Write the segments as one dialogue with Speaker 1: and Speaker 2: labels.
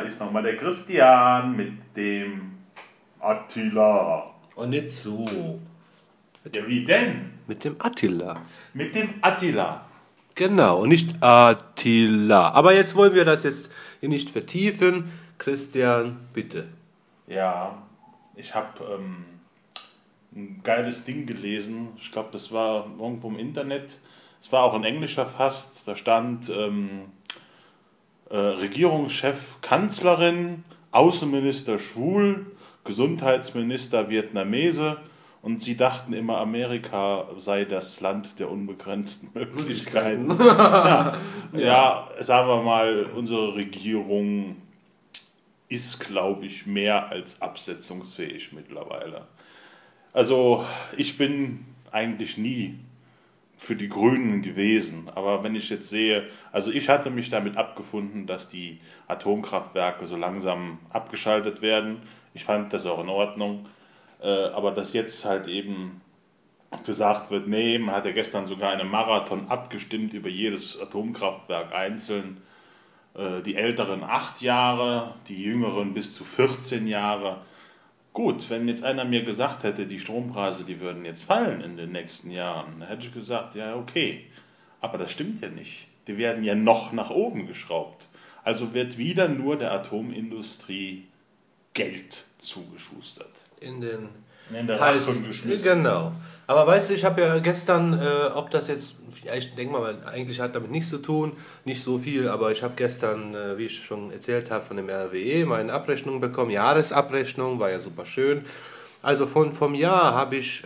Speaker 1: ist nochmal der Christian mit dem Attila.
Speaker 2: Und nicht so.
Speaker 1: Ja, wie denn?
Speaker 2: Mit dem Attila.
Speaker 1: Mit dem Attila.
Speaker 2: Genau, und nicht Attila. Aber jetzt wollen wir das jetzt hier nicht vertiefen. Christian, bitte.
Speaker 1: Ja, ich habe ein geiles Ding gelesen. Ich glaube, das war irgendwo im Internet. Es war auch in Englisch verfasst. Da stand Regierungschef Kanzlerin, Außenminister schwul, Gesundheitsminister Vietnamese. Und sie dachten immer, Amerika sei das Land der unbegrenzten Möglichkeiten. Ja, sagen wir mal, unsere Regierung ist, glaube ich, mehr als absetzungsfähig mittlerweile. Also ich bin eigentlich nie für die Grünen gewesen, aber wenn ich jetzt sehe, also ich hatte mich damit abgefunden, dass die Atomkraftwerke so langsam abgeschaltet werden. Ich fand das auch in Ordnung. Aber dass jetzt halt eben gesagt wird, nee, man hat ja gestern sogar einen Marathon abgestimmt über jedes Atomkraftwerk einzeln. Die Älteren 8 Jahre, die Jüngeren bis zu 14 Jahre. Gut, wenn jetzt einer mir gesagt hätte, die Strompreise, die würden jetzt fallen in den nächsten Jahren, dann hätte ich gesagt, ja okay. Aber das stimmt ja nicht. Die werden ja noch nach oben geschraubt. Also wird wieder nur der Atomindustrie Geld zugeschustert.
Speaker 2: In
Speaker 1: der Rachen geschmissen.
Speaker 2: Genau. Aber weißt du, ich habe ja gestern, ob das jetzt, ich denke mal, eigentlich hat damit nichts zu tun, nicht so viel, aber ich habe gestern, wie ich schon erzählt habe, von dem RWE meine Abrechnung bekommen, Jahresabrechnung, war ja super schön. Also vom Jahr habe ich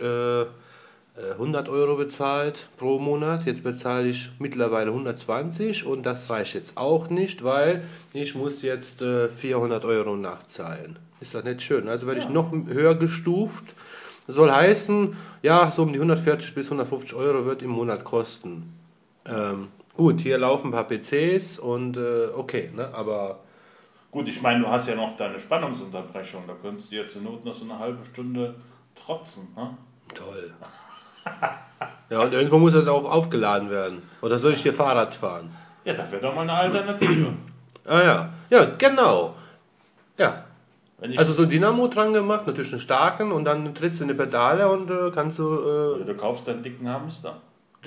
Speaker 2: 100 Euro bezahlt pro Monat, jetzt bezahle ich mittlerweile 120 und das reicht jetzt auch nicht, weil ich muss jetzt 400 Euro nachzahlen. Ist das nicht schön? Also werde ich noch höher gestuft. Soll heißen, ja, so um die 140 bis 150 Euro wird im Monat kosten. Gut, hier laufen ein paar PCs und okay, ne, aber...
Speaker 1: Gut, ich meine, du hast ja noch deine Spannungsunterbrechung, da könntest du jetzt zur Not noch so eine halbe Stunde trotzen, ne?
Speaker 2: Toll. Ja, und irgendwo muss das auch aufgeladen werden. Oder soll ich hier Fahrrad fahren?
Speaker 1: Ja, das wäre doch mal eine Alternative.
Speaker 2: Ah ja, ja, genau. Ja. Also so ein Dynamo dran gemacht, natürlich einen starken und dann trittst du in die Pedale und kannst du...
Speaker 1: du kaufst einen dicken Hamster.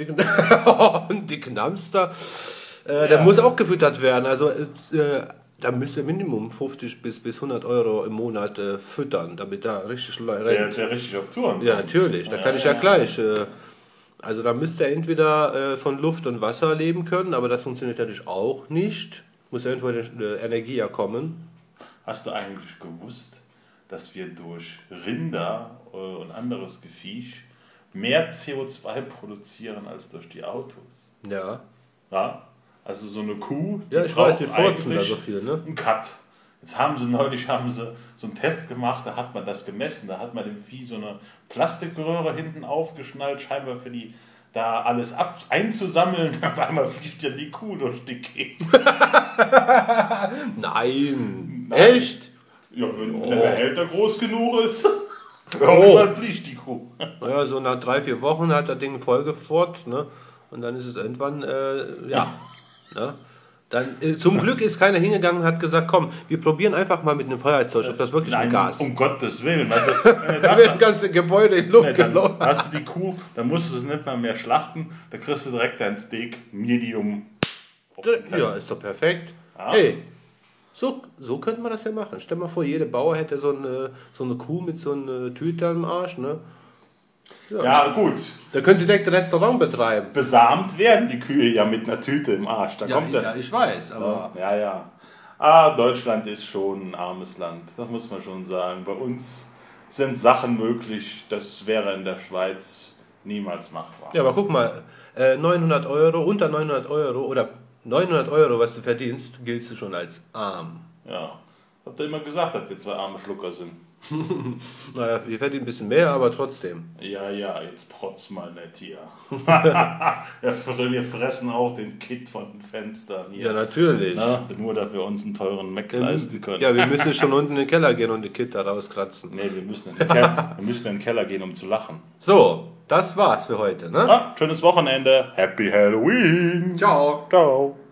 Speaker 2: Einen dicken Hamster. Der muss auch gefüttert werden. Also da müsste Minimum 50 bis 100 Euro im Monat füttern, damit da richtig rennt.
Speaker 1: Der richtig auf Touren kommt.
Speaker 2: Ja, natürlich. Da kann ich ja gleich... also da müsste er entweder von Luft und Wasser leben können, aber das funktioniert natürlich auch nicht. Muss ja irgendwo die Energie ja kommen.
Speaker 1: Hast du eigentlich gewusst, dass wir durch Rinder und anderes Geviech mehr CO2 produzieren als durch die Autos?
Speaker 2: Ja.
Speaker 1: Ja? Also so eine Kuh,
Speaker 2: die braucht furzen da so viel, ne?
Speaker 1: Einen Cut. Jetzt haben sie neulich so einen Test gemacht, da hat man das gemessen, da hat man dem Vieh so eine Plastikröhre hinten aufgeschnallt, scheinbar für die da alles einzusammeln, auf einmal fliegt ja die Kuh durch die Gegend.
Speaker 2: Nein. Echt?
Speaker 1: Ja, wenn der Behälter groß genug ist, irgendwann fliegt die Kuh.
Speaker 2: Naja, so nach 3-4 Wochen hat das Ding vollgefurzt, ne? Und dann ist es irgendwann, ja. Ne? Dann, zum Glück ist keiner hingegangen und hat gesagt, komm, wir probieren einfach mal mit einem Feuerzeug, ob das wirklich ein Gas ist.
Speaker 1: Um Gottes Willen. Weißt du,
Speaker 2: das ganze Gebäude in Luft gelaufen.
Speaker 1: Hast du die Kuh, dann musst du sie nicht mal mehr schlachten, da kriegst du direkt dein Steak Medium.
Speaker 2: Ja, ist doch perfekt.
Speaker 1: Ja.
Speaker 2: Hey, so könnte man das ja machen. Stell mal vor, jeder Bauer hätte so eine Kuh mit so einer Tüte am Arsch, ne?
Speaker 1: Ja, gut.
Speaker 2: Da können Sie direkt ein Restaurant betreiben.
Speaker 1: Besamt werden die Kühe ja mit einer Tüte im Arsch. Da kommt
Speaker 2: ja, ich weiß, aber...
Speaker 1: Ja. Deutschland ist schon ein armes Land, das muss man schon sagen. Bei uns sind Sachen möglich, das wäre in der Schweiz niemals machbar.
Speaker 2: Ja, aber guck mal, 900 Euro, unter 900 Euro oder 900 Euro, was du verdienst, giltst du schon als arm.
Speaker 1: Ja, habt ihr immer gesagt, dass wir 2 arme Schlucker sind.
Speaker 2: Naja, wir verdienen ein bisschen mehr, aber trotzdem.
Speaker 1: Ja, jetzt protz mal nicht hier. Wir fressen auch den Kit von den Fenstern hier.
Speaker 2: Ja, natürlich.
Speaker 1: Na, nur, dass wir uns einen teuren Mac leisten können.
Speaker 2: Ja, wir müssen schon unten in den Keller gehen und die Kit da rauskratzen.
Speaker 1: Nee, wir müssen in den Keller gehen, um zu lachen.
Speaker 2: So, das war's für heute, ne?
Speaker 1: Schönes Wochenende. Happy Halloween.
Speaker 2: Ciao.
Speaker 1: Ciao.